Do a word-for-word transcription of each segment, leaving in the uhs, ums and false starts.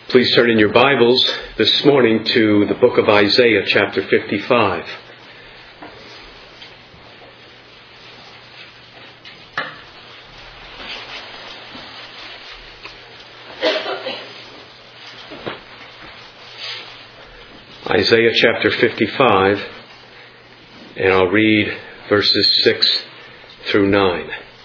Please turn in your Bibles this morning to the book of Isaiah, chapter fifty-five. Isaiah chapter fifty-five, and I'll read verses six through nine.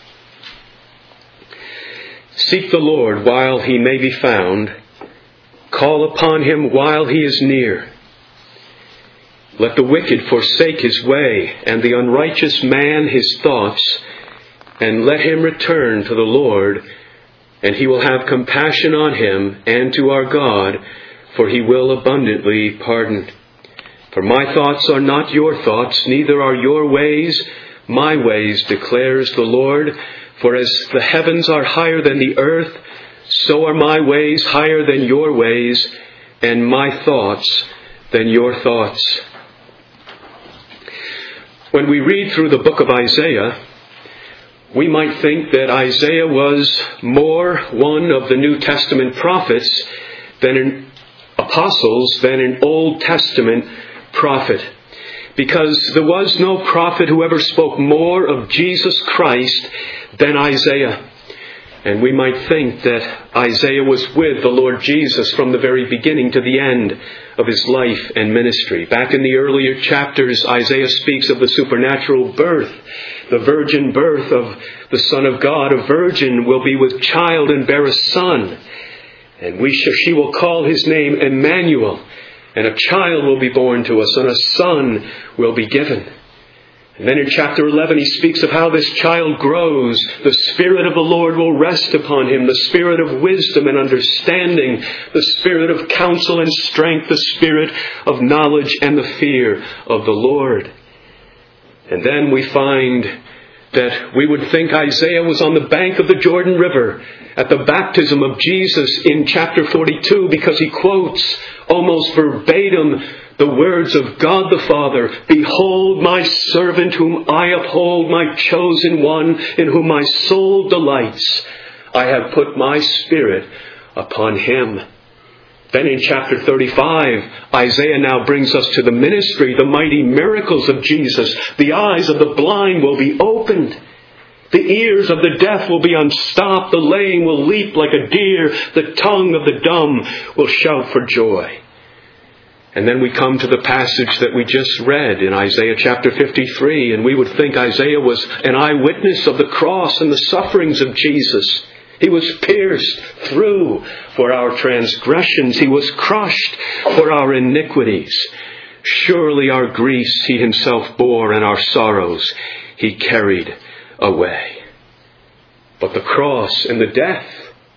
Seek the Lord while he may be found. Call upon him while he is near. Let the wicked forsake his way, and the unrighteous man his thoughts, and let him return to the Lord, and he will have compassion on him and to our God, for he will abundantly pardon. For my thoughts are not your thoughts, neither are your ways my ways, declares the Lord. For as the heavens are higher than the earth, so are my ways higher than your ways, and my thoughts than your thoughts. When we read through the book of Isaiah, we might think that Isaiah was more one of the New Testament prophets than an apostles than an Old Testament prophet, because there was no prophet who ever spoke more of Jesus Christ than Isaiah. And we might think that Isaiah was with the Lord Jesus from the very beginning to the end of his life and ministry. Back in the earlier chapters, Isaiah speaks of the supernatural birth, the virgin birth of the Son of God. A virgin will be with child and bear a son, and we sh- she will call his name Emmanuel, and a child will be born to us, and a son will be given. And then in chapter eleven, he speaks of how this child grows. The Spirit of the Lord will rest upon him, the Spirit of wisdom and understanding, the Spirit of counsel and strength, the Spirit of knowledge and the fear of the Lord. And then we find that we would think Isaiah was on the bank of the Jordan River at the baptism of Jesus in chapter forty-two, because he quotes almost verbatim the words of God the Father. Behold my servant whom I uphold, my chosen one in whom my soul delights. I have put my Spirit upon him. Then in chapter thirty-five, Isaiah now brings us to the ministry, the mighty miracles of Jesus. The eyes of the blind will be opened. The ears of the deaf will be unstopped. The lame will leap like a deer. The tongue of the dumb will shout for joy. And then we come to the passage that we just read in Isaiah chapter fifty-three, and we would think Isaiah was an eyewitness of the cross and the sufferings of Jesus. He was pierced through for our transgressions. He was crushed for our iniquities. Surely our griefs he himself bore, and our sorrows he carried away. But the cross and the death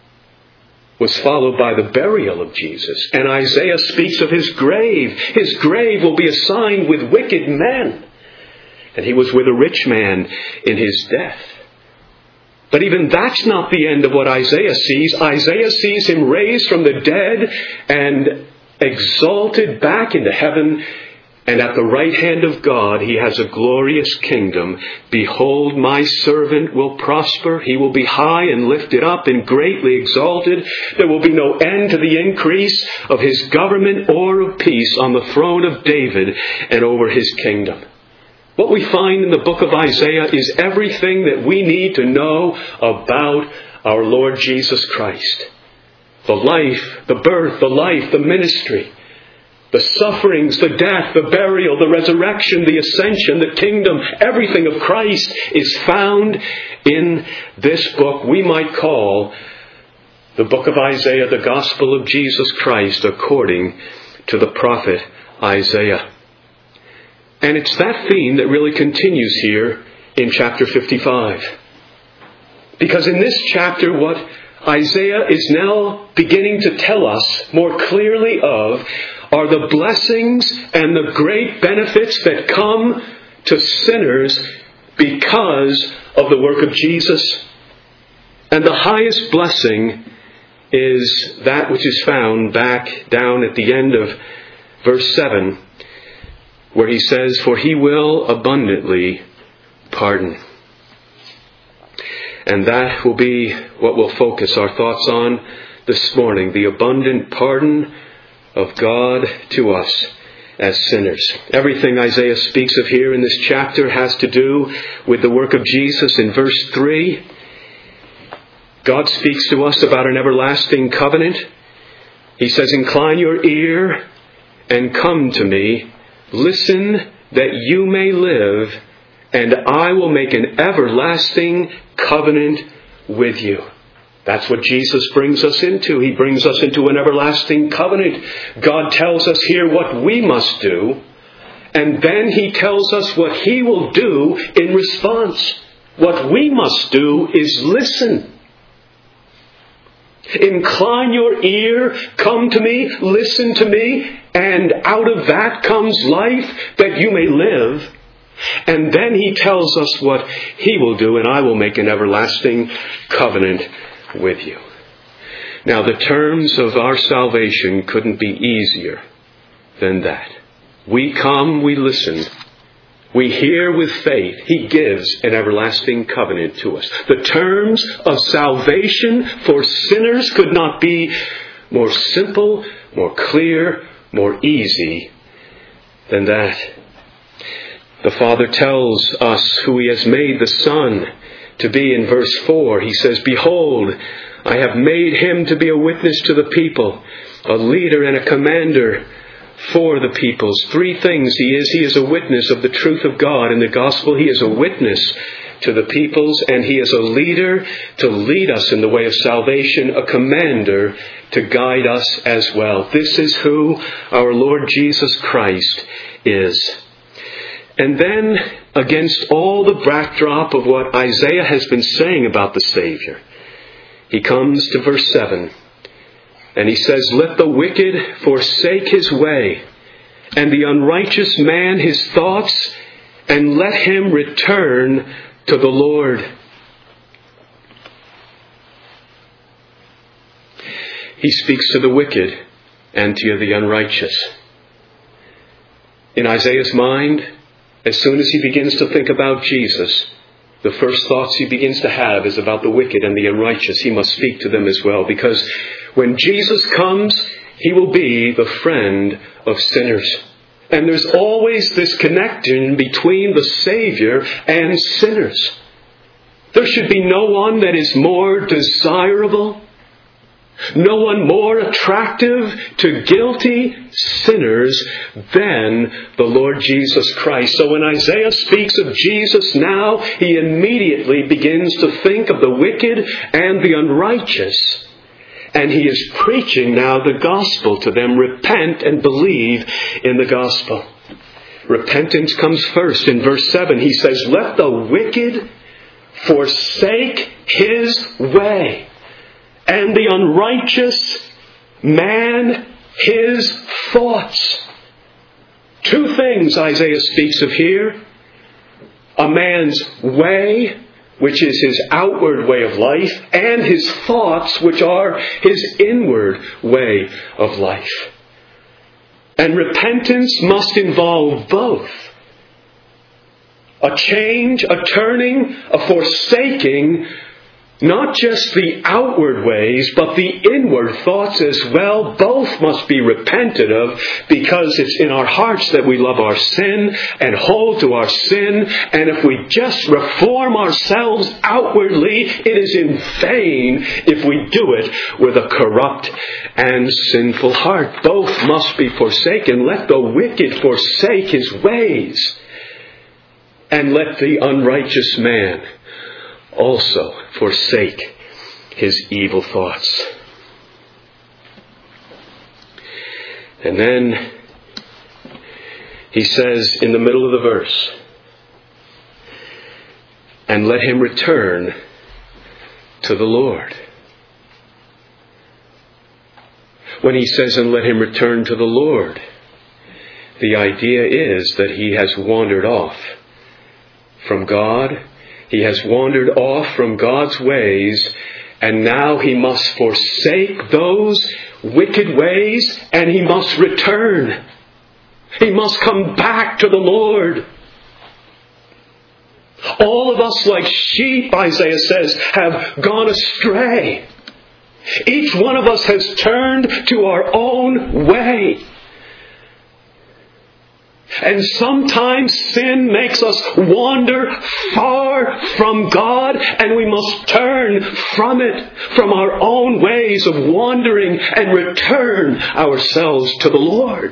was followed by the burial of Jesus. And Isaiah speaks of his grave. His grave will be assigned with wicked men. And he was with a rich man in his death. But even that's not the end of what Isaiah sees. Isaiah sees him raised from the dead and exalted back into heaven. And at the right hand of God, he has a glorious kingdom. Behold, my servant will prosper. He will be high and lifted up and greatly exalted. There will be no end to the increase of his government or of peace on the throne of David and over his kingdom. What we find in the book of Isaiah is everything that we need to know about our Lord Jesus Christ. The life, the birth, the life, the ministry, the sufferings, the death, the burial, the resurrection, the ascension, the kingdom, everything of Christ is found in this book we might call the book of Isaiah, the gospel of Jesus Christ according to the prophet Isaiah. And it's that theme that really continues here in chapter fifty-five. Because in this chapter, what Isaiah is now beginning to tell us more clearly of are the blessings and the great benefits that come to sinners because of the work of Jesus. And the highest blessing is that which is found back down at the end of verse seven, where he says, "For he will abundantly pardon." And that will be what we'll focus our thoughts on this morning, the abundant pardon of God to us as sinners. Everything Isaiah speaks of here in this chapter has to do with the work of Jesus. In verse three, God speaks to us about an everlasting covenant. He says, "Incline your ear and come to me. Listen that you may live, and I will make an everlasting covenant with you." That's what Jesus brings us into. He brings us into an everlasting covenant. God tells us here what we must do, and then He tells us what He will do in response. What we must do is listen. Incline your ear, come to me, listen to me, and out of that comes life that you may live. And then He tells us what He will do, and I will make an everlasting covenant with you. Now, the terms of our salvation couldn't be easier than that. We come, we listen, we hear with faith. He gives an everlasting covenant to us. The terms of salvation for sinners could not be more simple, more clear, more easy than that. The Father tells us who He has made the Son to be in verse four. He says, "Behold, I have made Him to be a witness to the people, a leader and a commander for the peoples." Three things He is. He is a witness of the truth of God in the gospel. He is a witness to the peoples, and He is a leader to lead us in the way of salvation, a commander to guide us as well. This is who our Lord Jesus Christ is. And then, against all the backdrop of what Isaiah has been saying about the Savior, he comes to verse seven. And he says, "Let the wicked forsake his way, and the unrighteous man his thoughts, and let him return to the Lord." He speaks to the wicked and to the unrighteous. In Isaiah's mind, as soon as he begins to think about Jesus, the first thoughts he begins to have is about the wicked and the unrighteous. He must speak to them as well, because when Jesus comes, He will be the friend of sinners. And there's always this connection between the Savior and sinners. There should be no one that is more desirable, no one more attractive to guilty sinners than the Lord Jesus Christ. So when Isaiah speaks of Jesus now, he immediately begins to think of the wicked and the unrighteous. And he is preaching now the gospel to them. Repent and believe in the gospel. Repentance comes first. In verse seven, he says, "Let the wicked forsake his way, and the unrighteous man his thoughts." Two things Isaiah speaks of here. A man's way, which is his outward way of life, and his thoughts, which are his inward way of life. And repentance must involve both. A change, a turning, a forsaking, not just the outward ways, but the inward thoughts as well. Both must be repented of, because it's in our hearts that we love our sin and hold to our sin. And if we just reform ourselves outwardly, it is in vain if we do it with a corrupt and sinful heart. Both must be forsaken. Let the wicked forsake his ways, and let the unrighteous man also forsake his evil thoughts. And then he says in the middle of the verse, "And let him return to the Lord." When he says, "and let him return to the Lord," the idea is that he has wandered off from God. He has wandered off from God's ways, and now he must forsake those wicked ways, and he must return. He must come back to the Lord. All of us, like sheep, Isaiah says, have gone astray. Each one of us has turned to our own way. And sometimes sin makes us wander far from God, and we must turn from it, from our own ways of wandering, and return ourselves to the Lord.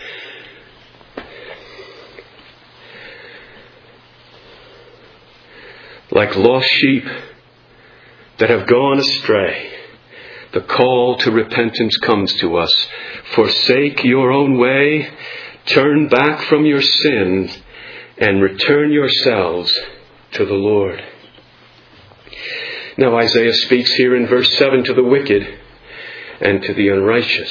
Like lost sheep that have gone astray, the call to repentance comes to us. Forsake your own way, turn back from your sin, and return yourselves to the Lord. Now Isaiah speaks here in verse seven to the wicked and to the unrighteous.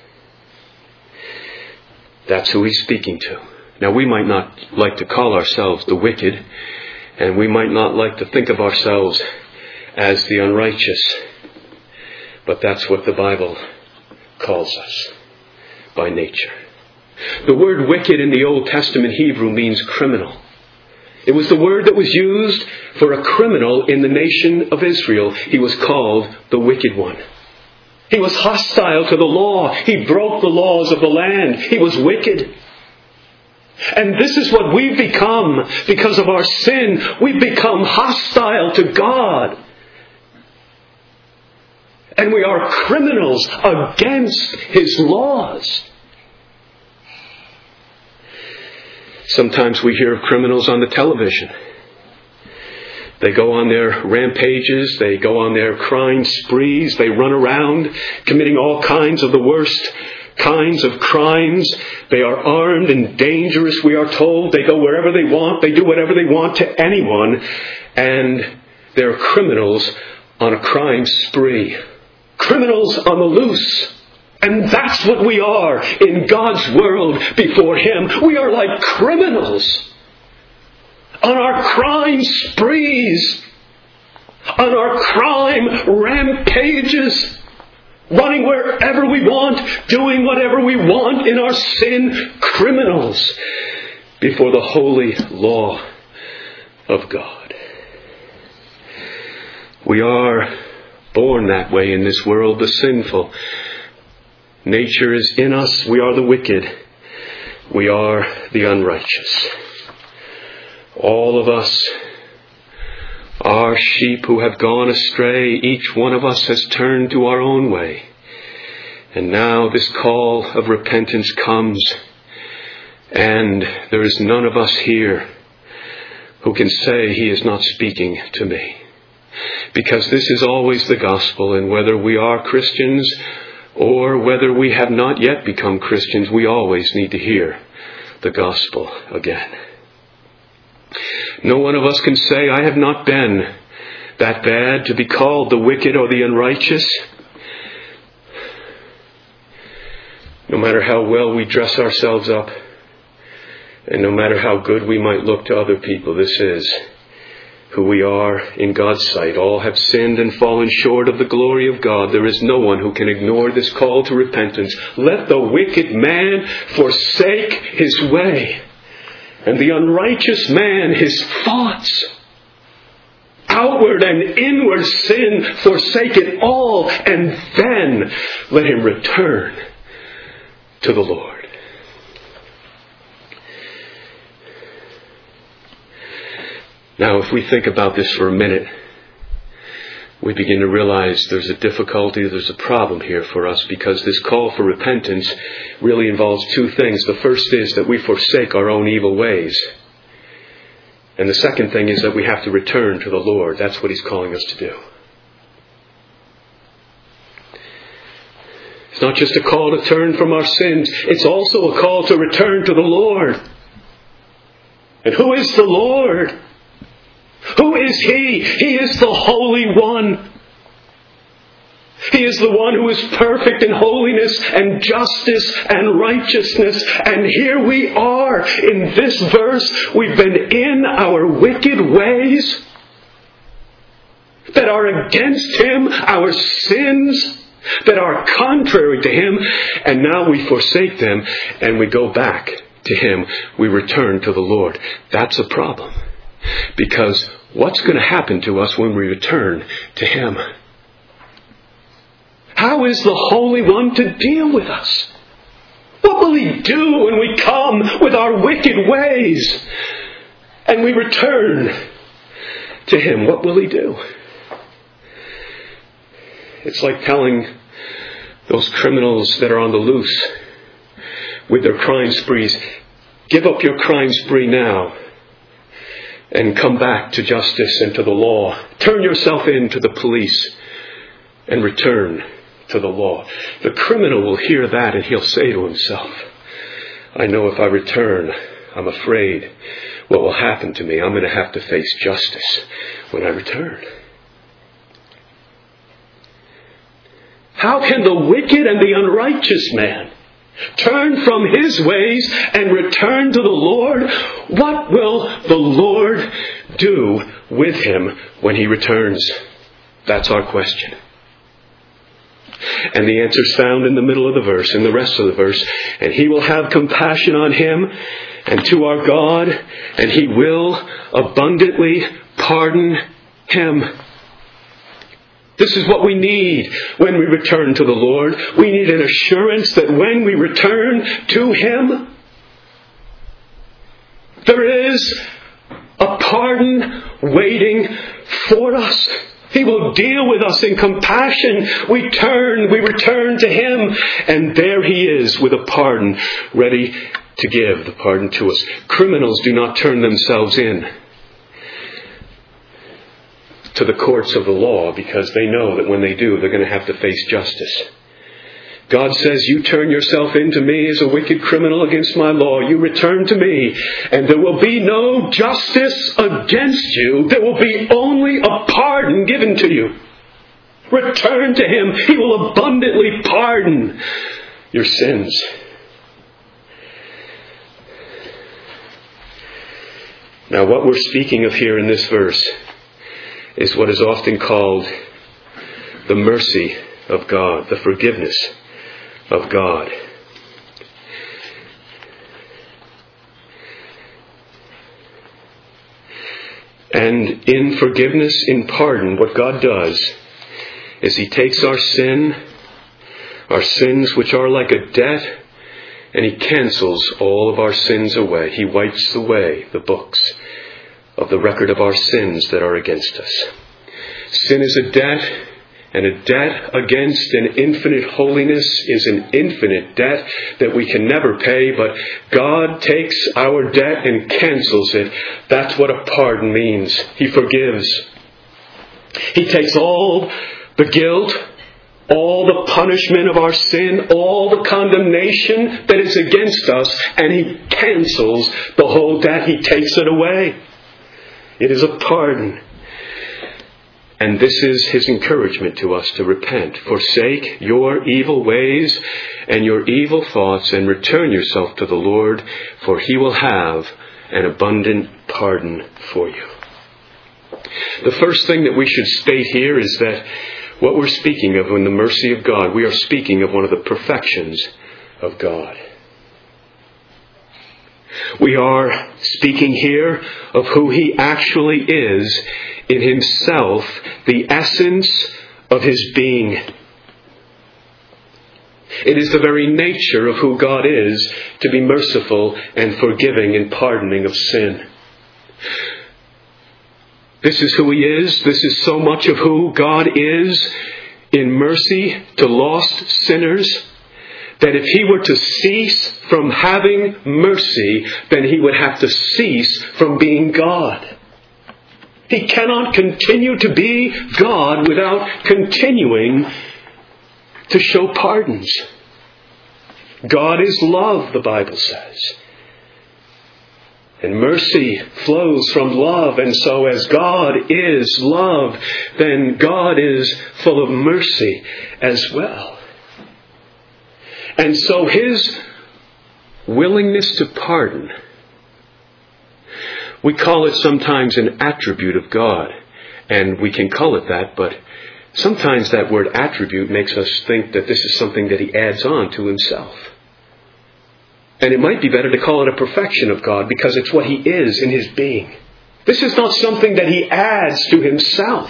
That's who he's speaking to. Now we might not like to call ourselves the wicked, and we might not like to think of ourselves as the unrighteous. But that's what the Bible calls us by nature. The word wicked in the Old Testament Hebrew means criminal. It was the word that was used for a criminal in the nation of Israel. He was called the wicked one. He was hostile to the law. He broke the laws of the land. He was wicked. And this is what we've become because of our sin. We've become hostile to God. And we are criminals against His laws. Sometimes we hear of criminals on the television. They go on their rampages, they go on their crime sprees, they run around committing all kinds of the worst kinds of crimes. They are armed and dangerous, we are told. They go wherever they want, they do whatever they want to anyone, and they're criminals on a crime spree. Criminals on the loose. And that's what we are in God's world before Him. We are like criminals on our crime sprees, on our crime rampages, running wherever we want, doing whatever we want in our sin, criminals before the holy law of God. We are born that way in this world, the sinful. Nature is in us. We are the wicked. We are the unrighteous. All of us are sheep who have gone astray. Each one of us has turned to our own way. And now this call of repentance comes. And there is none of us here who can say He is not speaking to me. Because this is always the gospel, and whether we are Christians or whether we have not yet become Christians, we always need to hear the gospel again. No one of us can say, I have not been that bad to be called the wicked or the unrighteous. No matter how well we dress ourselves up, and no matter how good we might look to other people, this is who we are in God's sight. All have sinned and fallen short of the glory of God. There is no one who can ignore this call to repentance. Let the wicked man forsake his way, and the unrighteous man his thoughts. Outward and inward sin, forsake it all, and then let him return to the Lord. Now, if we think about this for a minute, we begin to realize there's a difficulty, there's a problem here for us, because this call for repentance really involves two things. The first is that we forsake our own evil ways. And the second thing is that we have to return to the Lord. That's what He's calling us to do. It's not just a call to turn from our sins. It's also a call to return to the Lord. And who is the Lord? Who is He? He is the Holy One. He is the one who is perfect in holiness and justice and righteousness. And here we are in this verse. We've been in our wicked ways that are against Him, our sins that are contrary to Him. And now we forsake them and we go back to Him. We return to the Lord. That's a problem. Because what's going to happen to us when we return to Him? How is the Holy One to deal with us? What will He do when we come with our wicked ways and we return to Him? What will He do? It's like telling those criminals that are on the loose with their crime sprees, give up your crime spree now and come back to justice and to the law. Turn yourself in to the police and return to the law. The criminal will hear that and he'll say to himself, I know if I return, I'm afraid what will happen to me. I'm going to have to face justice when I return. How can the wicked and the unrighteous man turn from his ways and return to the Lord? What will the Lord do with him when he returns? That's our question. And the answer is found in the middle of the verse, in the rest of the verse. And He will have compassion on him and to our God, and He will abundantly pardon him. This is what we need when we return to the Lord. We need an assurance that when we return to Him, there is a pardon waiting for us. He will deal with us in compassion. We turn, we return to Him, and there He is with a pardon ready to give the pardon to us. Criminals do not turn themselves in to the courts of the law because they know that when they do, they're going to have to face justice. God says, you turn yourself into me as a wicked criminal against my law. You return to me, and there will be no justice against you. There will be only a pardon given to you. Return to Him. He will abundantly pardon your sins. Now, what we're speaking of here in this verse is what is often called the mercy of God, the forgiveness of God. And in forgiveness, in pardon, what God does is He takes our sin, our sins which are like a debt, and He cancels all of our sins away. He wipes away the books of the record of our sins that are against us. Sin is a debt, and a debt against an infinite holiness is an infinite debt that we can never pay, but God takes our debt and cancels it. That's what a pardon means. He forgives. He takes all the guilt, all the punishment of our sin, all the condemnation that is against us, and He cancels the whole debt. He takes it away. It is a pardon. And this is His encouragement to us to repent. Forsake your evil ways and your evil thoughts and return yourself to the Lord, for He will have an abundant pardon for you. The first thing that we should state here is that what we're speaking of in the mercy of God, we are speaking of one of the perfections of God. We are speaking here of who He actually is in Himself, the essence of His being. It is the very nature of who God is to be merciful and forgiving and pardoning of sin. This is who He is. This is so much of who God is in mercy to lost sinners, that if He were to cease from having mercy, then He would have to cease from being God. He cannot continue to be God without continuing to show pardons. God is love, the Bible says. And mercy flows from love, and so as God is love, then God is full of mercy as well. And so His willingness to pardon, we call it sometimes an attribute of God, and we can call it that, but sometimes that word attribute makes us think that this is something that He adds on to Himself. And it might be better to call it a perfection of God, because it's what He is in His being. This is not something that he adds to himself.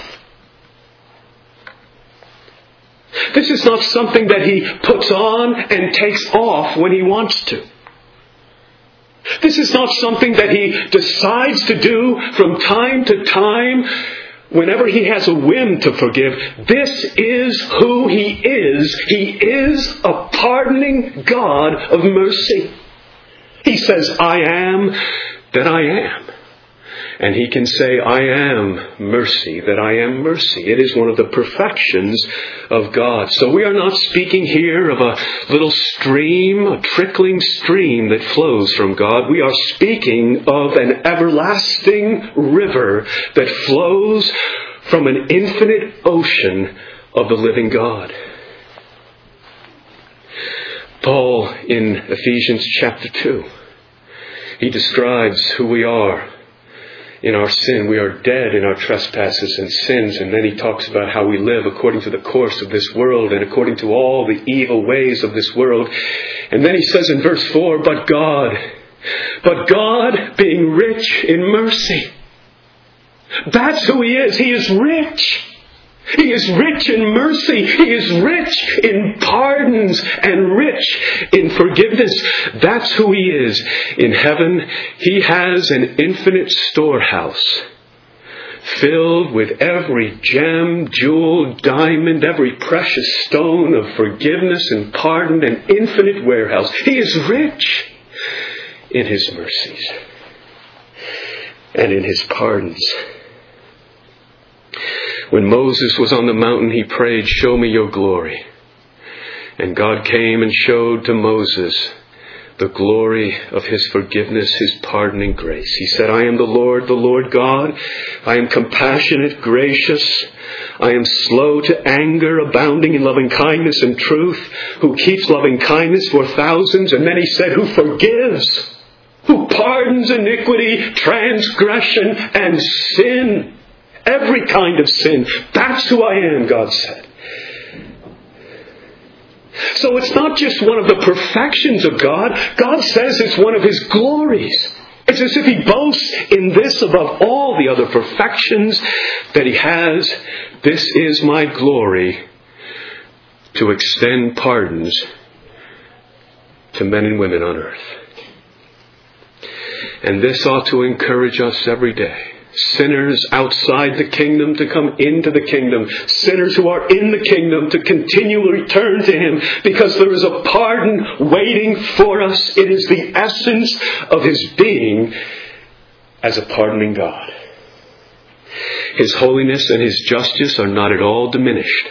This is not something that he puts on and takes off when he wants to. This is not something that he decides to do from time to time whenever he has a whim to forgive. This is who he is. He is a pardoning God of mercy. He says, I am that I am. And he can say, I am mercy, that I am mercy. It is one of the perfections of God. So we are not speaking here of a little stream, a trickling stream that flows from God. We are speaking of an everlasting river that flows from an infinite ocean of the living God. Paul in Ephesians chapter two, he describes who we are. In our sin, we are dead in our trespasses and sins. And then he talks about how we live according to the course of this world and according to all the evil ways of this world. And then he says in verse four, but God, but God being rich in mercy. That's who he is. He is rich. He is rich in mercy. He is rich in pardons and rich in forgiveness. That's who he is. In heaven, he has an infinite storehouse filled with every gem, jewel, diamond, every precious stone of forgiveness and pardon, an infinite warehouse. He is rich in his mercies and in his pardons. When Moses was on the mountain, he prayed, show me your glory. And God came and showed to Moses the glory of his forgiveness, his pardoning grace. He said, I am the Lord, the Lord God. I am compassionate, gracious. I am slow to anger, abounding in loving kindness and truth, who keeps loving kindness for thousands. And then he said, who forgives, who pardons iniquity, transgression, and sin. Every kind of sin. That's who I am, God said. So it's not just one of the perfections of God. God says it's one of his glories. It's as if he boasts in this above all the other perfections that he has. This is my glory, to extend pardons to men and women on earth. And this ought to encourage us every day. Sinners outside the kingdom to come into the kingdom. Sinners who are in the kingdom to continually return to him, because there is a pardon waiting for us. It is the essence of his being as a pardoning God. His holiness and his justice are not at all diminished.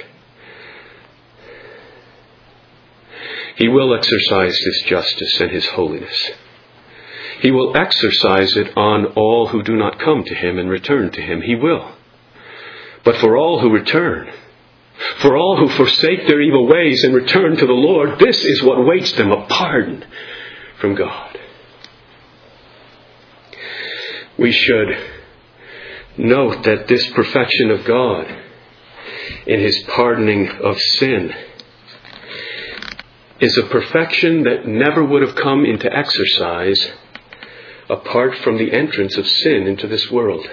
He will exercise his justice and his holiness. He will exercise it on all who do not come to him and return to him. He will. But for all who return, for all who forsake their evil ways and return to the Lord, this is what waits them, a pardon from God. We should note that this perfection of God in his pardoning of sin is a perfection that never would have come into exercise apart from the entrance of sin into this world.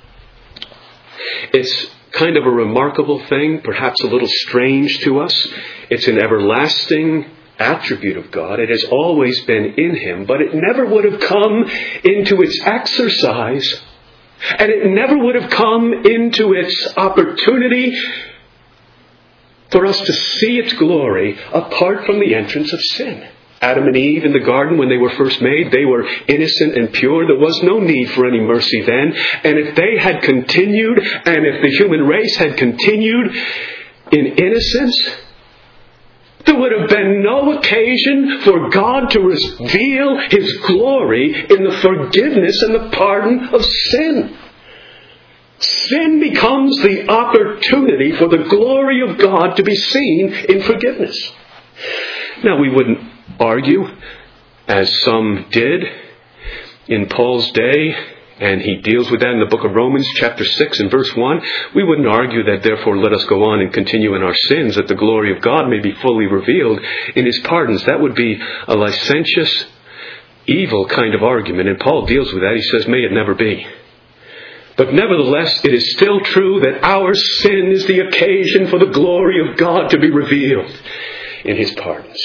It's kind of a remarkable thing, perhaps a little strange to us. It's an everlasting attribute of God. It has always been in him, but it never would have come into its exercise, and it never would have come into its opportunity for us to see its glory apart from the entrance of sin. Adam and Eve in the garden, when they were first made, they were innocent and pure. There was no need for any mercy then. And if they had continued, and if the human race had continued in innocence, there would have been no occasion for God to reveal his glory in the forgiveness and the pardon of sin. Sin becomes the opportunity for the glory of God to be seen in forgiveness. Now, we wouldn't argue, as some did in Paul's day, and he deals with that in the book of Romans chapter six and verse one. We wouldn't argue that therefore let us go on and continue in our sins, that the glory of God may be fully revealed in his pardons. That would be a licentious, evil kind of argument, and Paul deals with that. He says, may it never be. But nevertheless, it is still true that our sin is the occasion for the glory of God to be revealed in His pardons.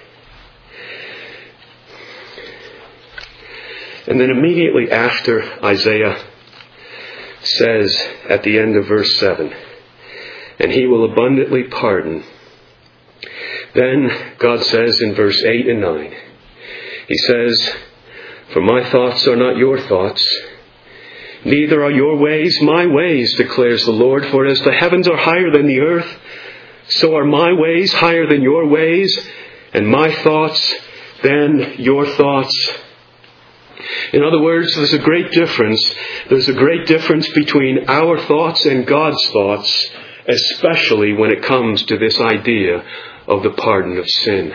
And then immediately after, Isaiah says at the end of verse seven, and He will abundantly pardon. Then God says in verse eight and nine, He says, for my thoughts are not your thoughts, neither are your ways my ways, declares the Lord. For as the heavens are higher than the earth, so are my ways higher than your ways, and my thoughts than your thoughts. In other words, there's a great difference. There's a great difference between our thoughts and God's thoughts, especially when it comes to this idea of the pardon of sin.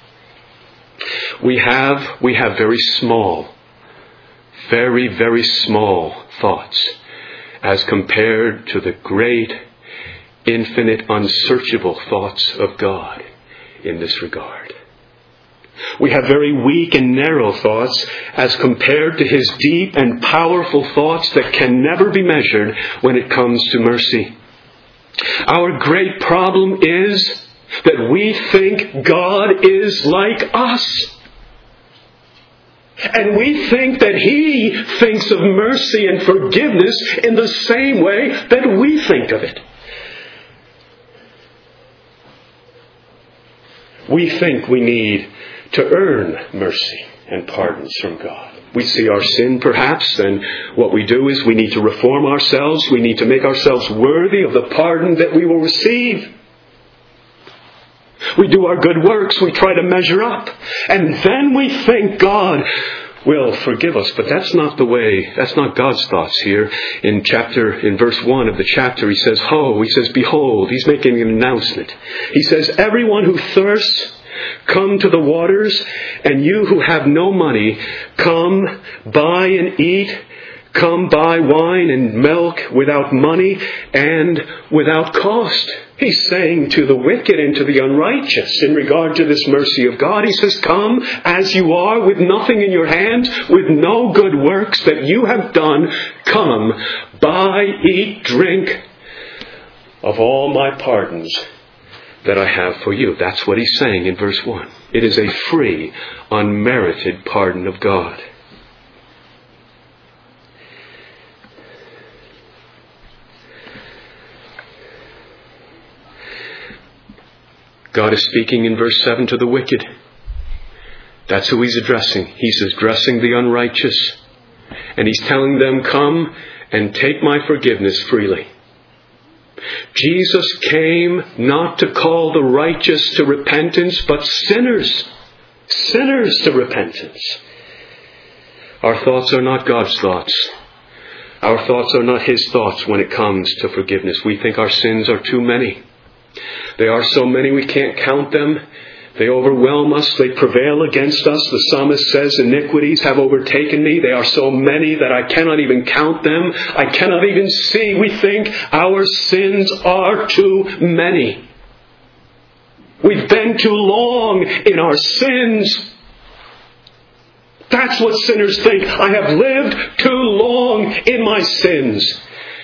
We have, we have very small, very, very small thoughts as compared to the great, infinite, unsearchable thoughts of God in this regard. We have very weak and narrow thoughts as compared to His deep and powerful thoughts that can never be measured when it comes to mercy. Our great problem is that we think God is like us. And we think that He thinks of mercy and forgiveness in the same way that we think of it. We think we need to earn mercy and pardons from God. We see our sin perhaps, and what we do is we need to reform ourselves. We need to make ourselves worthy of the pardon that we will receive. We do our good works. We try to measure up. And then we think God will forgive us. But that's not the way, that's not God's thoughts here. In chapter, in verse one of the chapter, He says, Ho, He says, behold. He's making an announcement. He says, everyone who thirsts, come to the waters, and you who have no money, come, buy and eat. Come buy wine and milk without money and without cost. He's saying to the wicked and to the unrighteous in regard to this mercy of God. He says, come as you are, with nothing in your hand, with no good works that you have done. Come, buy, eat, drink of all my pardons that I have for you. That's what He's saying in verse one. It is a free, unmerited pardon of God. God is speaking in verse seven to the wicked. That's who He's addressing. He's addressing the unrighteous. And He's telling them, come and take my forgiveness freely. Jesus came not to call the righteous to repentance, but sinners. Sinners to repentance. Our thoughts are not God's thoughts. Our thoughts are not His thoughts when it comes to forgiveness. We think our sins are too many. They are so many we can't count them. They overwhelm us. They prevail against us. The psalmist says, iniquities have overtaken me. They are so many that I cannot even count them. I cannot even see. We think our sins are too many. We've been too long in our sins. That's what sinners think. I have lived too long in my sins.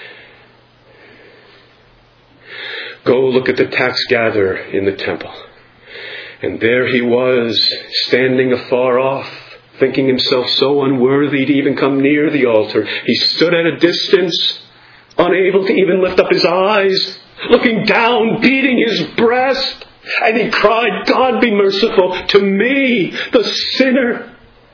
Go look at the tax gatherer in the temple. And there he was, standing afar off, thinking himself so unworthy to even come near the altar. He stood at a distance, unable to even lift up his eyes, looking down, beating his breast. And he cried, God be merciful to me, the sinner.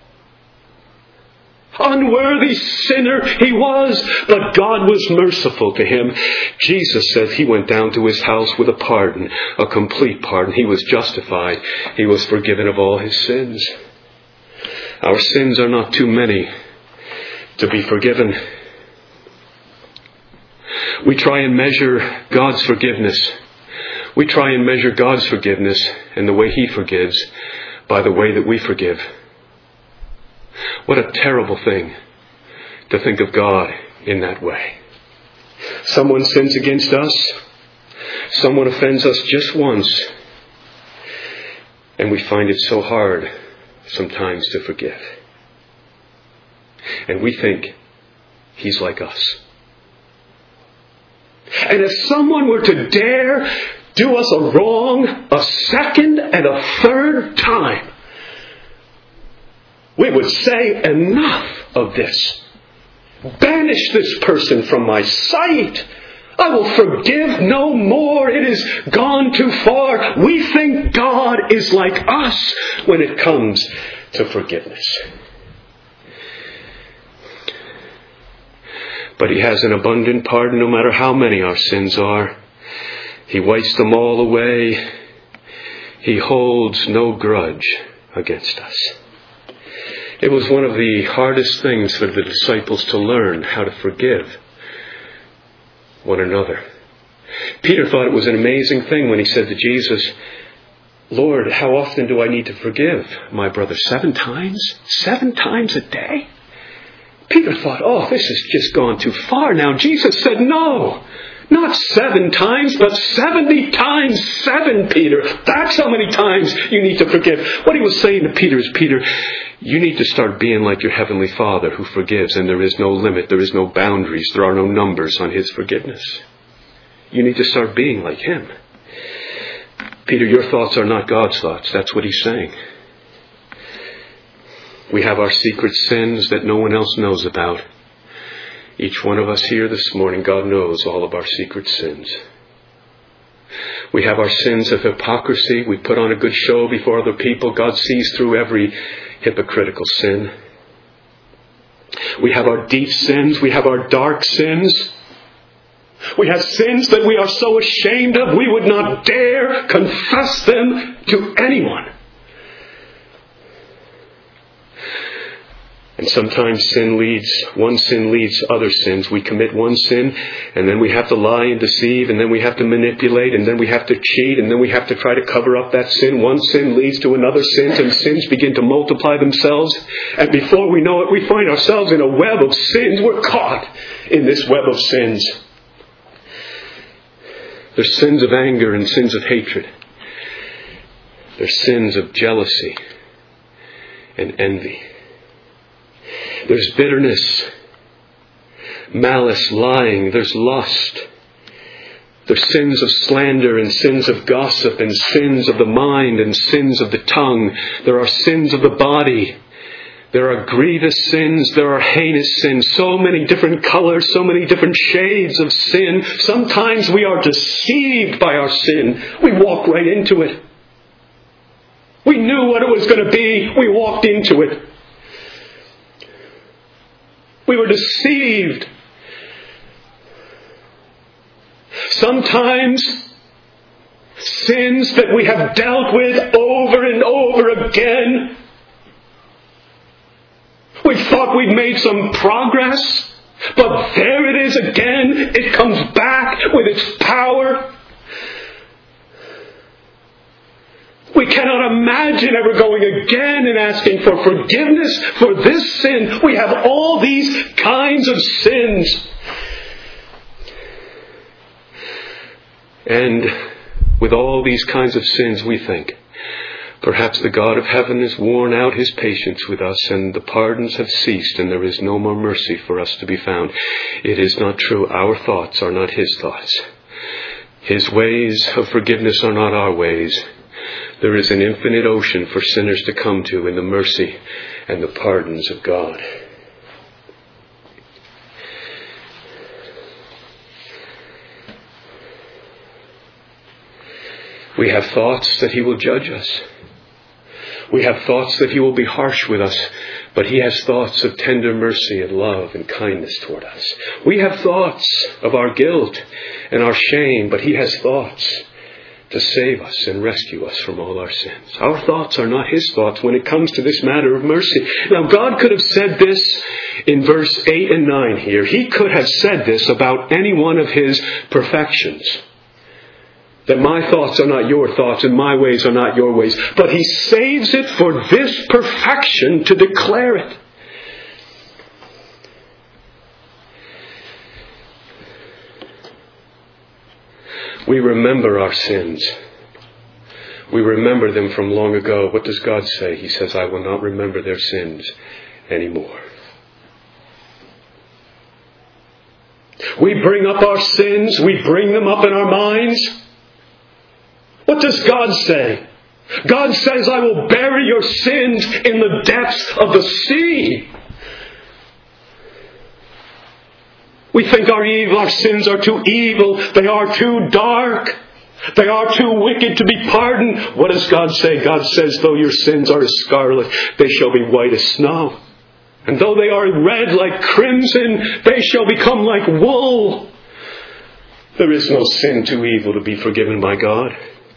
Unworthy sinner he was, but God was merciful to him. Jesus said he went down to his house with a pardon, a complete pardon. He was justified. He was forgiven of all his sins. Our sins are not too many to be forgiven. We try and measure God's forgiveness. We try and measure God's forgiveness and the way He forgives by the way that we forgive. What a terrible thing to think of God in that way. Someone sins against us. Someone offends us just once. And we find it so hard sometimes to forgive. And we think He's like us. And if someone were to dare do us a wrong a second and a third time, we would say, enough of this. Banish this person from my sight. I will forgive no more. It has gone too far. We think God is like us when it comes to forgiveness. But He has an abundant pardon no matter how many our sins are. He wipes them all away. He holds no grudge against us. It was one of the hardest things for the disciples to learn, how to forgive one another. Peter thought it was an amazing thing when he said to Jesus, Lord, how often do I need to forgive my brother? Seven times? Seven times a day? Peter thought, oh, this has just gone too far now. Jesus said, no, not seven times, but seventy times seven, Peter. That's how many times you need to forgive. What he was saying to Peter is, Peter, you need to start being like your Heavenly Father who forgives, and there is no limit, there is no boundaries, there are no numbers on His forgiveness. You need to start being like Him. Peter, your thoughts are not God's thoughts. That's what He's saying. We have our secret sins that no one else knows about. Each one of us here this morning, God knows all of our secret sins. We have our sins of hypocrisy. We put on a good show before other people. God sees through every hypocritical sin. We have our deep sins. We have our dark sins. We have sins that we are so ashamed of we would not dare confess them to anyone. And sometimes sin leads, one sin leads to other sins. We commit one sin, and then we have to lie and deceive, and then we have to manipulate, and then we have to cheat, and then we have to try to cover up that sin. One sin leads to another sin, and sins begin to multiply themselves. And before we know it, we find ourselves in a web of sins. We're caught in this web of sins. There's sins of anger and sins of hatred. There's sins of jealousy and envy. There's bitterness, malice, lying. There's lust. There's sins of slander and sins of gossip and sins of the mind and sins of the tongue. There are sins of the body. There are grievous sins. There are heinous sins. So many different colors, so many different shades of sin. Sometimes we are deceived by our sin. We walk right into it. We knew what it was going to be. We walked into it. We were deceived. Sometimes sins that we have dealt with over and over again. We thought we'd made some progress, but there it is again. It comes back with its power. We cannot imagine ever going again and asking for forgiveness for this sin. We have all these kinds of sins. And with all these kinds of sins, we think, perhaps the God of heaven has worn out His patience with us, and the pardons have ceased, and there is no more mercy for us to be found. It is not true. Our thoughts are not His thoughts. His ways of forgiveness are not our ways. There is an infinite ocean for sinners to come to in the mercy and the pardons of God. We have thoughts that He will judge us. We have thoughts that He will be harsh with us, but He has thoughts of tender mercy and love and kindness toward us. We have thoughts of our guilt and our shame, but He has thoughts to save us and rescue us from all our sins. Our thoughts are not His thoughts when it comes to this matter of mercy. Now, God could have said this in verse eight and nine here. He could have said this about any one of His perfections. That my thoughts are not your thoughts and my ways are not your ways. But He saves it for this perfection to declare it. We remember our sins. We remember them from long ago. What does God say? He says, I will not remember their sins anymore. We bring up our sins. We bring them up in our minds. What does God say? God says, I will bury your sins in the depths of the sea. We think our evil, our sins are too evil. They are too dark. They are too wicked to be pardoned. What does God say? God says, though your sins are as scarlet, they shall be white as snow. And though they are red like crimson, they shall become like wool. There is no sin too evil to be forgiven by God.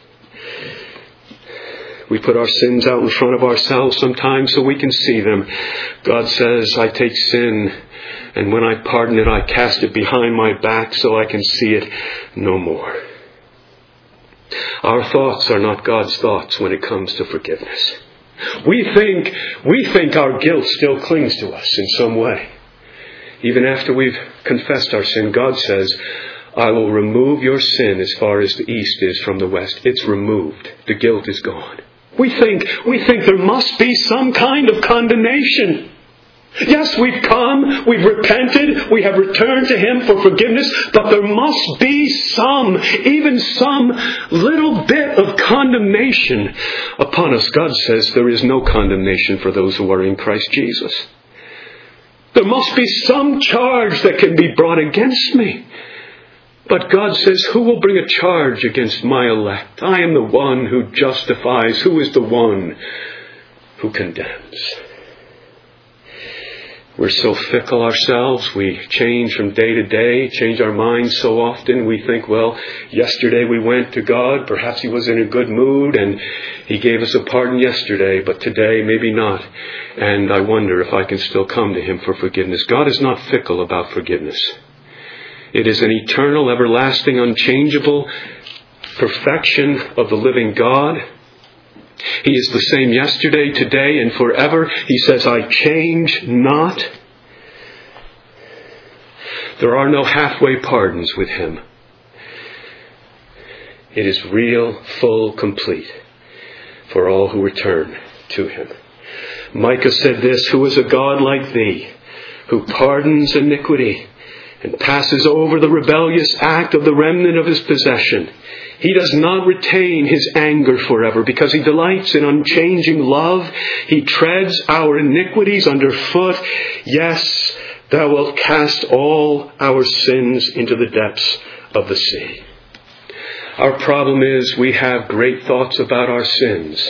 We put our sins out in front of ourselves sometimes so we can see them. God says, I take sin, and when I pardon it, I cast it behind my back so I can see it no more. Our thoughts are not God's thoughts when it comes to forgiveness. We think, we think our guilt still clings to us in some way. Even after we've confessed our sin, God says, I will remove your sin as far as the east is from the west. It's removed. The guilt is gone. We think, we think there must be some kind of condemnation. Yes, we've come, we've repented, we have returned to Him for forgiveness, but there must be some, even some little bit of condemnation upon us. God says there is no condemnation for those who are in Christ Jesus. There must be some charge that can be brought against me. But God says, who will bring a charge against my elect? I am the one who justifies. Who is the one who condemns? We're so fickle ourselves. We change from day to day, change our minds so often. We think, well, yesterday we went to God. Perhaps He was in a good mood and He gave us a pardon yesterday, but today maybe not. And I wonder if I can still come to Him for forgiveness. God is not fickle about forgiveness. It is an eternal, everlasting, unchangeable perfection of the living God. He is the same yesterday, today, and forever. He says, I change not. There are no halfway pardons with Him. It is real, full, complete for all who return to Him. Micah said this, who is a God like thee, who pardons iniquity and passes over the rebellious act of the remnant of His possession. He does not retain His anger forever because He delights in unchanging love. He treads our iniquities underfoot. Yes, thou wilt cast all our sins into the depths of the sea. Our problem is we have great thoughts about our sins.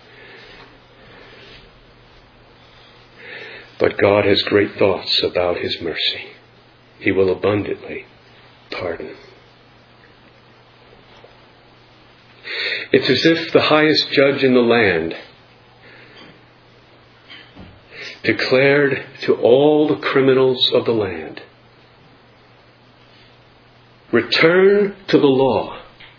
But God has great thoughts about His mercy. He will abundantly pardon. It's as if the highest judge in the land declared to all the criminals of the land, return to the law.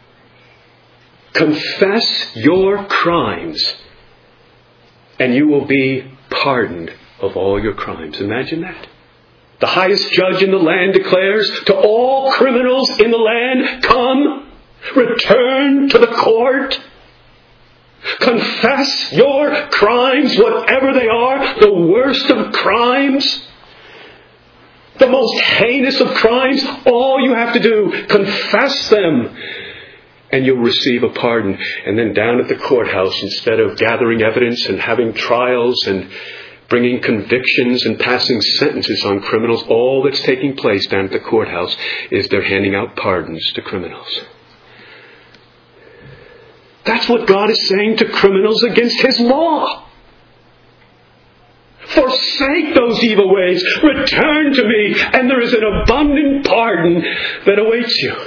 Confess your crimes, and you will be pardoned of all your crimes. Imagine that. The highest judge in the land declares to all criminals in the land, come, return to the court. Confess your crimes, whatever they are, the worst of crimes, the most heinous of crimes. All you have to do, confess them, and you'll receive a pardon. And then down at the courthouse, instead of gathering evidence and having trials and bringing convictions and passing sentences on criminals, all that's taking place down at the courthouse is they're handing out pardons to criminals. That's what God is saying to criminals against His law. Forsake those evil ways. Return to me, and there is an abundant pardon that awaits you.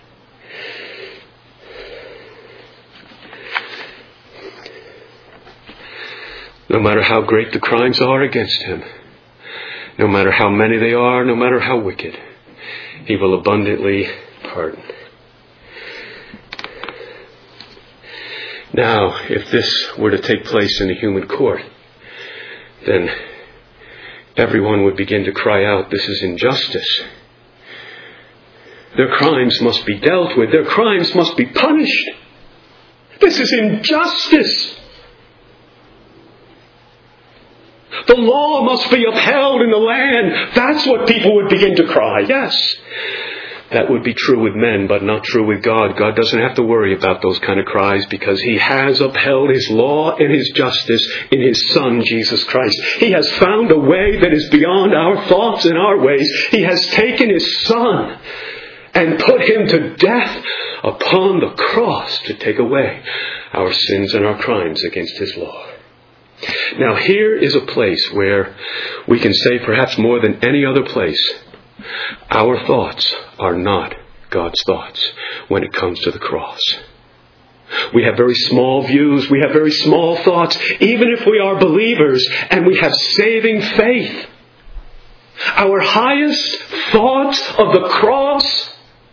No matter how great the crimes are against Him, no matter how many they are, no matter how wicked, He will abundantly pardon. Now, if this were to take place in a human court, then everyone would begin to cry out, this is injustice. Their crimes must be dealt with. Their crimes must be punished. This is injustice. The law must be upheld in the land. That's what people would begin to cry. Yes, that would be true with men, but not true with God. God doesn't have to worry about those kind of cries because He has upheld His law and His justice in His Son, Jesus Christ. He has found a way that is beyond our thoughts and our ways. He has taken His Son and put Him to death upon the cross to take away our sins and our crimes against His law. Now here is a place where we can say perhaps more than any other place, our thoughts are not God's thoughts when it comes to the cross. We have very small views. We have very small thoughts, even if we are believers and we have saving faith. Our highest thoughts of the cross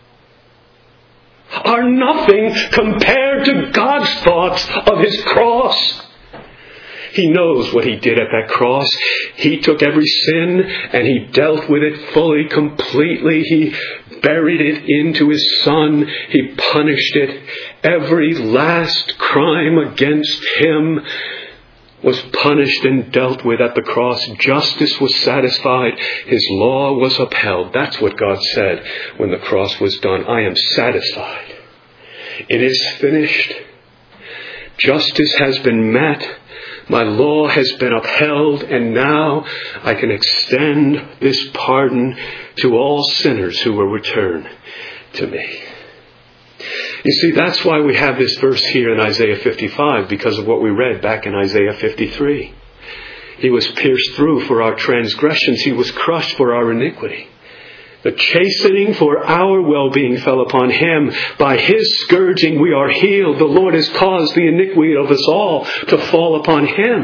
are nothing compared to God's thoughts of His cross. He knows what He did at that cross. He took every sin and He dealt with it fully, completely. He buried it into His Son. He punished it. Every last crime against Him was punished and dealt with at the cross. Justice was satisfied. His law was upheld. That's what God said when the cross was done. I am satisfied. It is finished. Justice has been met. My law has been upheld, and now I can extend this pardon to all sinners who will return to me. You see, that's why we have this verse here in Isaiah fifty-five, because of what we read back in Isaiah fifty-three. He was pierced through for our transgressions. He was crushed for our iniquity. The chastening for our well-being fell upon Him. By His scourging we are healed. The Lord has caused the iniquity of us all to fall upon Him.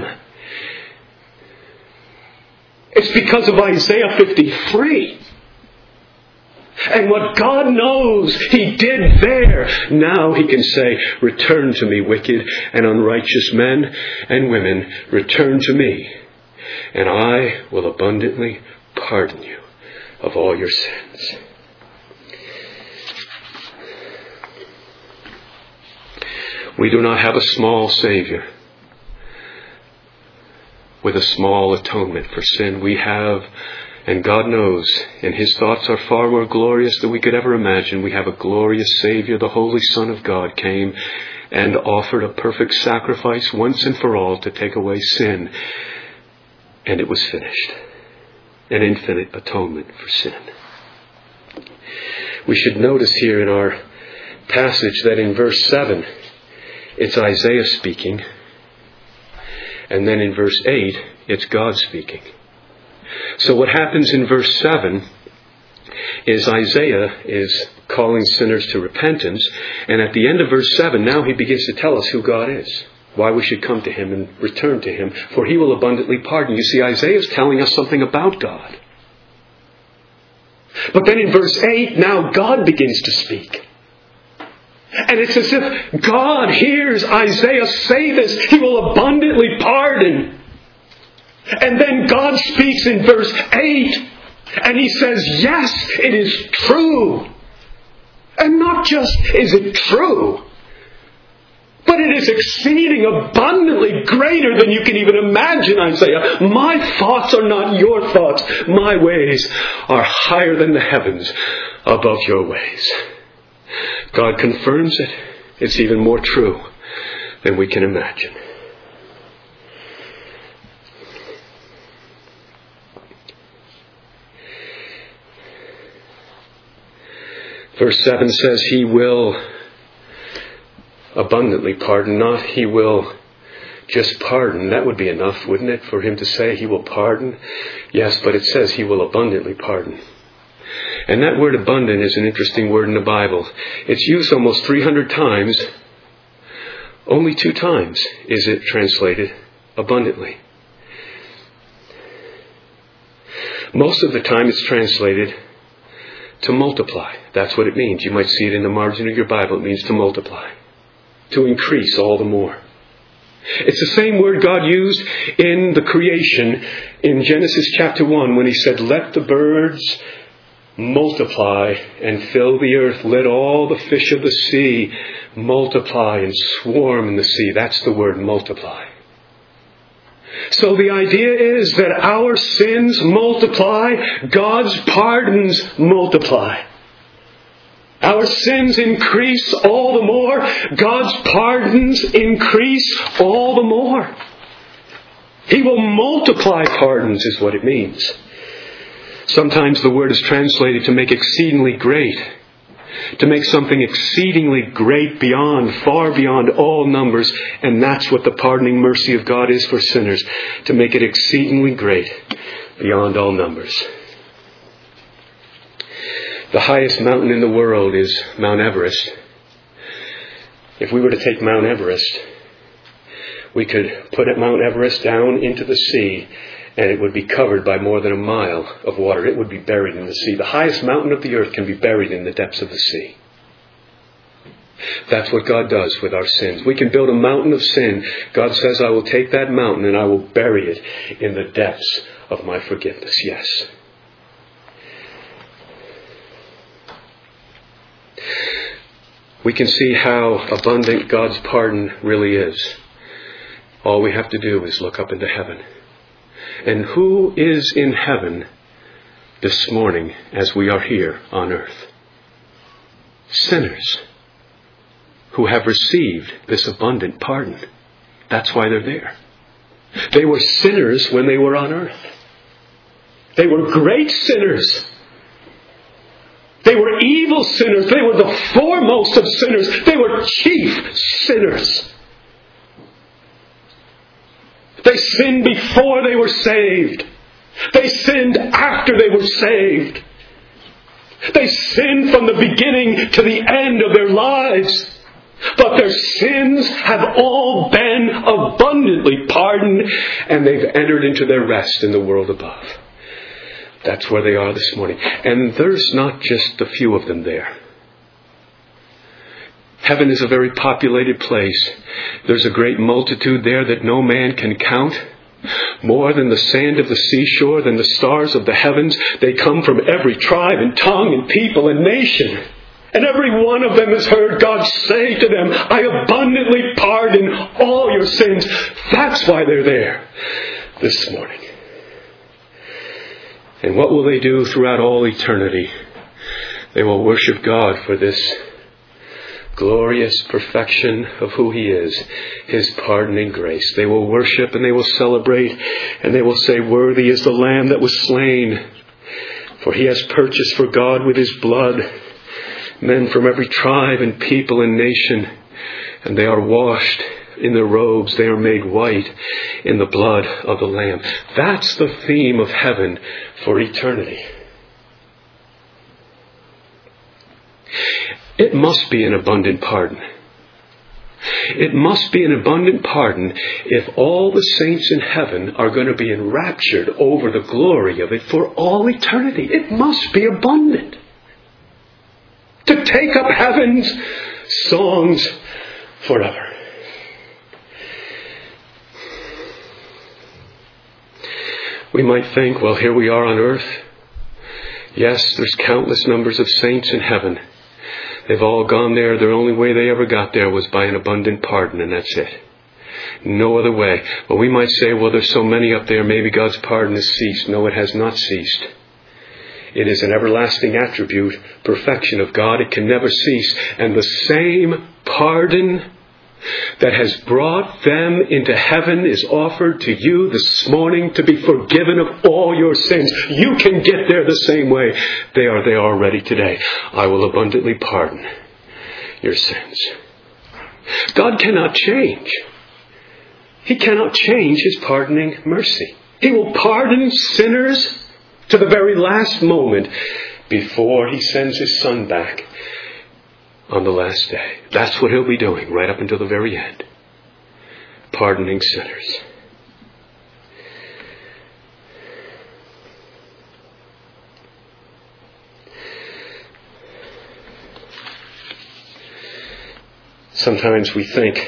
It's because of Isaiah fifty-three. And what God knows He did there, now He can say, return to me, wicked and unrighteous men and women. Return to me, and I will abundantly pardon you of all your sins. We do not have a small Savior with a small atonement for sin. We have, and God knows, and His thoughts are far more glorious than we could ever imagine. We have a glorious Savior. The Holy Son of God came and offered a perfect sacrifice once and for all to take away sin. And it was finished. An infinite atonement for sin. We should notice here in our passage that in verse seven, it's Isaiah speaking. And then in verse eight, it's God speaking. So what happens in verse seven is Isaiah is calling sinners to repentance. And at the end of verse seven, now he begins to tell us who God is. Why we should come to Him and return to Him, for He will abundantly pardon. You see, Isaiah is telling us something about God. But then in verse eight, now God begins to speak. And it's as if God hears Isaiah say this. He will abundantly pardon. And then God speaks in verse eight. And He says, yes, it is true. And not just is it true, but it is exceeding abundantly greater than you can even imagine, Isaiah. My thoughts are not your thoughts. My ways are higher than the heavens above your ways. God confirms it. It's even more true than we can imagine. Verse seven says, He will abundantly pardon, not He will just pardon. That would be enough, wouldn't it, for Him to say He will pardon? Yes, but it says He will abundantly pardon. And that word abundant is an interesting word in the Bible. It's used almost three hundred times. Only two times is it translated abundantly. Most of the time it's translated to multiply. That's what it means. You might see it in the margin of your Bible. It means to multiply. To increase all the more. It's the same word God used in the creation in Genesis chapter one when He said, let the birds multiply and fill the earth. Let all the fish of the sea multiply and swarm in the sea. That's the word multiply. So the idea is that our sins multiply, God's pardons multiply. Our sins increase all the more, God's pardons increase all the more. He will multiply pardons is what it means. Sometimes the word is translated to make exceedingly great. To make something exceedingly great beyond, far beyond all numbers. And that's what the pardoning mercy of God is for sinners. To make it exceedingly great beyond all numbers. The highest mountain in the world is Mount Everest. If we were to take Mount Everest, we could put Mount Everest down into the sea, and it would be covered by more than a mile of water. It would be buried in the sea. The highest mountain of the earth can be buried in the depths of the sea. That's what God does with our sins. We can build a mountain of sin. God says, I will take that mountain and I will bury it in the depths of my forgiveness. Yes. We can see how abundant God's pardon really is. All we have to do is look up into heaven. And who is in heaven this morning as we are here on earth? Sinners who have received this abundant pardon. That's why they're there. They were sinners when they were on earth. They were great sinners. They were evil sinners. They were the foremost of sinners. They were chief sinners. They sinned before they were saved. They sinned after they were saved. They sinned from the beginning to the end of their lives. But their sins have all been abundantly pardoned, and they've entered into their rest in the world above. That's where they are this morning. And there's not just a few of them there. Heaven is a very populated place. There's a great multitude there that no man can count. More than the sand of the seashore, than the stars of the heavens. They come from every tribe and tongue and people and nation. And every one of them has heard God say to them, I abundantly pardon all your sins. That's why they're there this morning. And what will they do throughout all eternity? They will worship God for this glorious perfection of who He is, His pardoning grace. They will worship and they will celebrate, and they will say, worthy is the Lamb that was slain, for He has purchased for God with His blood men from every tribe and people and nation, and they are washed in their robes. They are made white in the blood of the Lamb. That's the theme of heaven for eternity. It must be an abundant pardon. It must be an abundant pardon if all the saints in heaven are going to be enraptured over the glory of it for all eternity. It must be abundant. To take up heaven's songs forever. We might think, well, here we are on earth. Yes, there's countless numbers of saints in heaven. They've all gone there. The only way they ever got there was by an abundant pardon, and that's it. No other way. But we might say, well, there's so many up there, maybe God's pardon has ceased. No, it has not ceased. It is an everlasting attribute, perfection of God. It can never cease. And the same pardon that has brought them into heaven is offered to you this morning to be forgiven of all your sins. You can get there the same way. They are there already today. I will abundantly pardon your sins. God cannot change. He cannot change His pardoning mercy. He will pardon sinners to the very last moment before He sends His Son back on the last day. That's what He'll be doing right up until the very end. Pardoning sinners. Sometimes we think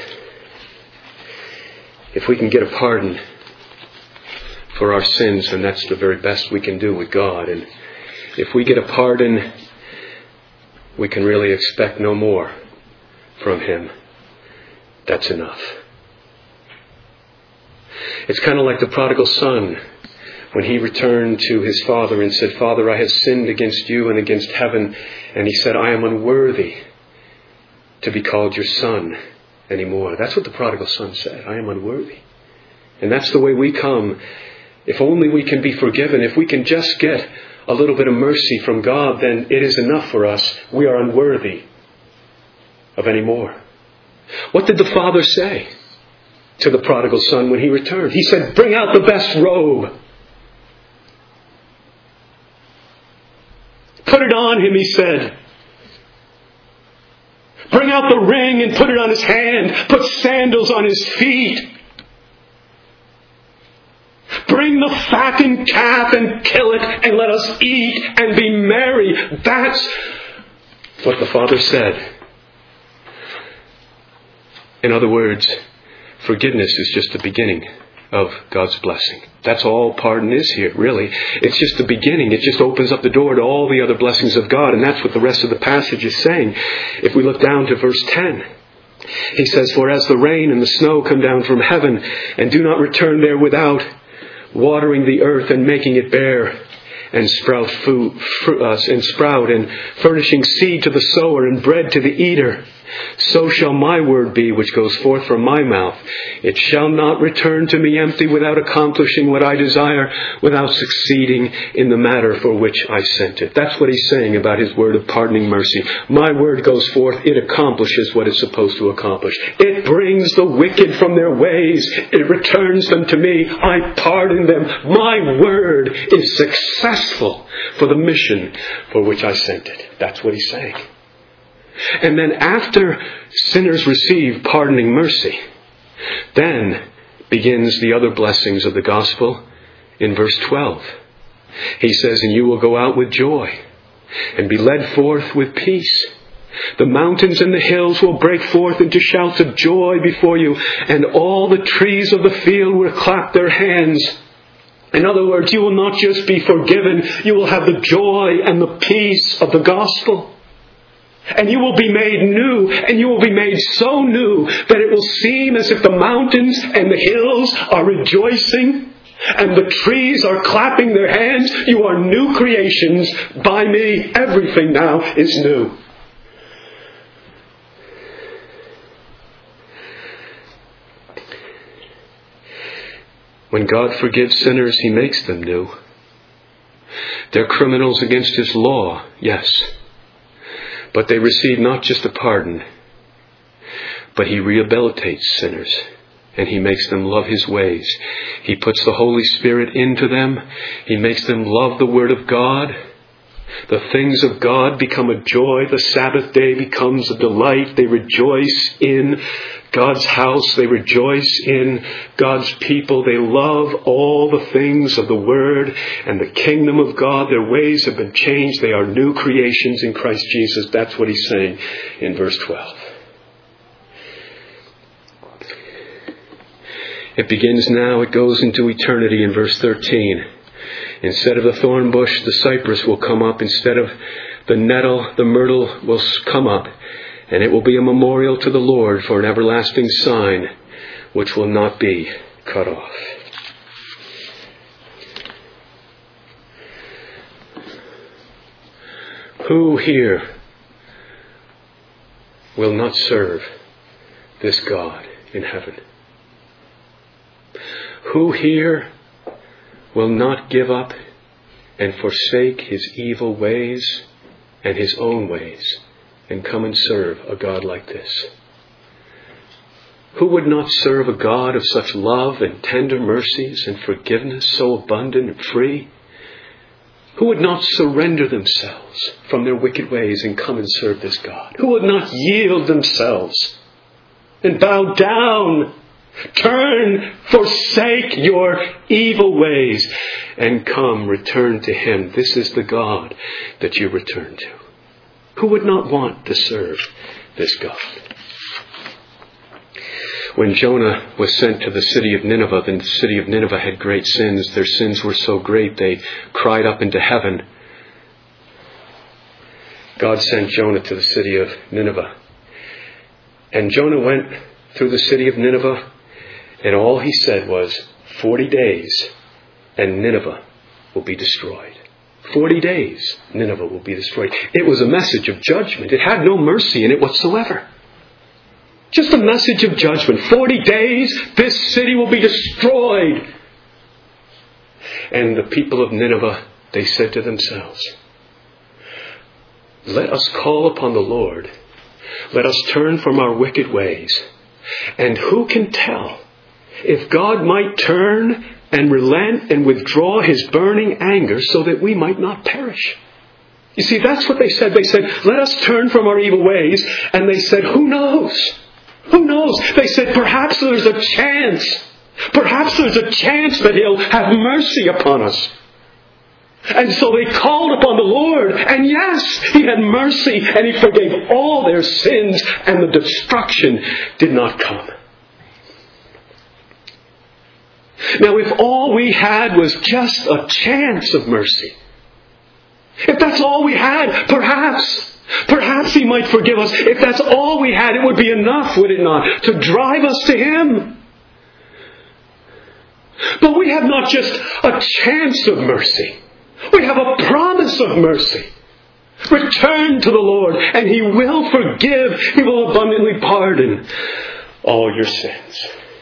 if we can get a pardon for our sins, then that's the very best we can do with God. And if we get a pardon, we can really expect no more from Him. That's enough. It's kind of like the prodigal son when he returned to his father and said, "Father, I have sinned against you and against heaven." And he said, "I am unworthy to be called your son anymore." That's what the prodigal son said. "I am unworthy." And that's the way we come. If only we can be forgiven, if we can just get a little bit of mercy from God, then it is enough for us. We are unworthy of any more. What did the father say to the prodigal son when he returned? He said, "Bring out the best robe. Put it on him," he said. "Bring out the ring and put it on his hand. Put sandals on his feet. Bring the fattened calf and kill it and let us eat and be merry." That's what the father said. In other words, forgiveness is just the beginning of God's blessing. That's all pardon is here, really. It's just the beginning. It just opens up the door to all the other blessings of God. And that's what the rest of the passage is saying. If we look down to verse ten, he says, "For as the rain and the snow come down from heaven and do not return there without watering the earth and making it bear and sprout food, fr- uh, and sprout and furnishing seed to the sower and bread to the eater, so shall my word be which goes forth from my mouth. It shall not return to me empty without accomplishing what I desire, without succeeding in the matter for which I sent it." That's what he's saying about his word of pardoning mercy. My word goes forth. It accomplishes what it's supposed to accomplish. It brings the wicked from their ways. It returns them to me. I pardon them. My word is successful for the mission for which I sent it. That's what he's saying. And then after sinners receive pardoning mercy, then begins the other blessings of the gospel in verse twelve. He says, "And you will go out with joy and be led forth with peace. The mountains and the hills will break forth into shouts of joy before you, and all the trees of the field will clap their hands." In other words, you will not just be forgiven, you will have the joy and the peace of the gospel. And you will be made new, and you will be made so new that it will seem as if the mountains and the hills are rejoicing and the trees are clapping their hands. You are new creations by me. Everything now is new. When God forgives sinners, He makes them new. They're criminals against His law, yes. But they receive not just a pardon, but He rehabilitates sinners and He makes them love His ways. He puts the Holy Spirit into them. He makes them love the Word of God. The things of God become a joy. The Sabbath day becomes a delight. They rejoice in God's house. They rejoice in God's people. They love all the things of the Word and the kingdom of God. Their ways have been changed. They are new creations in Christ Jesus. That's what He's saying in verse twelve. It begins now. It goes into eternity in verse thirteen. Instead of the thorn bush, the cypress will come up. Instead of the nettle, the myrtle will come up. And it will be a memorial to the Lord for an everlasting sign which will not be cut off. Who here will not serve this God in heaven? Who here will not give up and forsake his evil ways and his own ways and come and serve a God like this? Who would not serve a God of such love and tender mercies and forgiveness, so abundant and free? Who would not surrender themselves from their wicked ways and come and serve this God? Who would not yield themselves and bow down? Turn, forsake your evil ways and come, return to Him. This is the God that you return to. Who would not want to serve this God? When Jonah was sent to the city of Nineveh, the city of Nineveh had great sins. Their sins were so great they cried up into heaven. God sent Jonah to the city of Nineveh. And Jonah went through the city of Nineveh, and all he said was, Forty days and Nineveh will be destroyed. Forty days, Nineveh will be destroyed. It was a message of judgment. It had no mercy in it whatsoever. Just a message of judgment. Forty days, this city will be destroyed. And the people of Nineveh, they said to themselves, let us call upon the Lord. Let us turn from our wicked ways. And who can tell if God might turn and relent and withdraw his burning anger so that we might not perish? You see, that's what they said. They said, let us turn from our evil ways. And they said, who knows? Who knows? They said, perhaps there's a chance. Perhaps there's a chance that he'll have mercy upon us. And so they called upon the Lord. And yes, he had mercy and he forgave all their sins. And the destruction did not come. Now, if all we had was just a chance of mercy, if that's all we had, perhaps, perhaps he might forgive us. If that's all we had, it would be enough, would it not, to drive us to him? But we have not just a chance of mercy. We have a promise of mercy. Return to the Lord and he will forgive. He will abundantly pardon all your sins.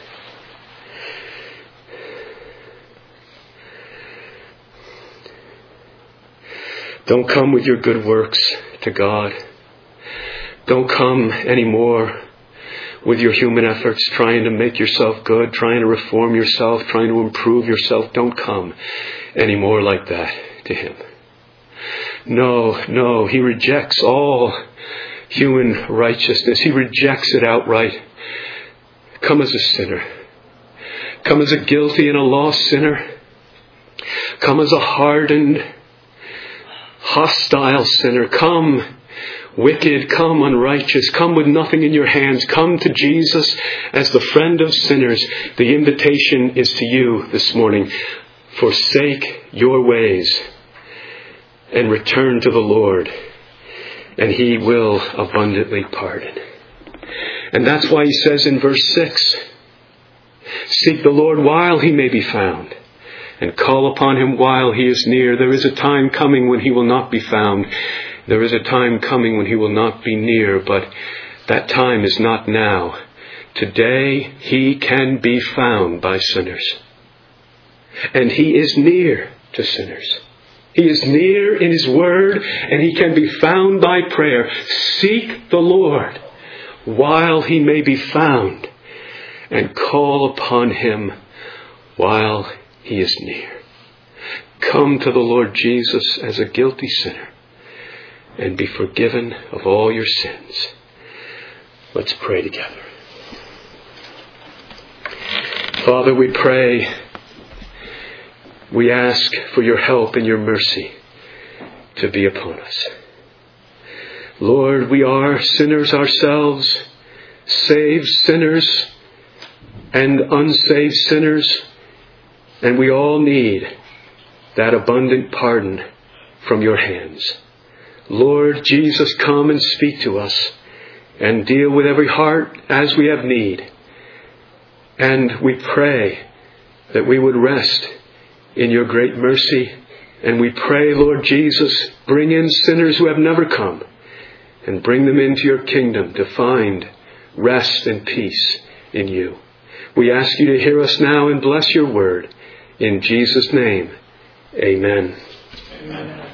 Don't come with your good works to God. Don't come anymore with your human efforts, trying to make yourself good, trying to reform yourself, trying to improve yourself. Don't come anymore like that to him. No, no, he rejects all human righteousness. He rejects it outright. Come as a sinner. Come as a guilty and a lost sinner. Come as a hardened, hostile sinner. Come wicked, come unrighteous, come with nothing in your hands. Come to Jesus as the friend of sinners. The invitation is to you this morning. Forsake your ways and return to the Lord, and he will abundantly pardon. And that's why he says in verse six, seek the Lord while he may be found, and call upon him while he is near. There is a time coming when he will not be found. There is a time coming when he will not be near, but that time is not now. Today he can be found by sinners. And he is near to sinners. He is near in his word, and he can be found by prayer. Seek the Lord while he may be found, and call upon him while he is near. Come to the Lord Jesus as a guilty sinner and be forgiven of all your sins. Let's pray together. Father, we pray, we ask for your help and your mercy to be upon us. Lord, we are sinners ourselves, saved sinners and unsaved sinners, and we all need that abundant pardon from your hands. Lord Jesus, come and speak to us and deal with every heart as we have need. And we pray that we would rest in your great mercy. And we pray, Lord Jesus, bring in sinners who have never come and bring them into your kingdom to find rest and peace in you. We ask you to hear us now and bless your word. In Jesus' name, amen. Amen.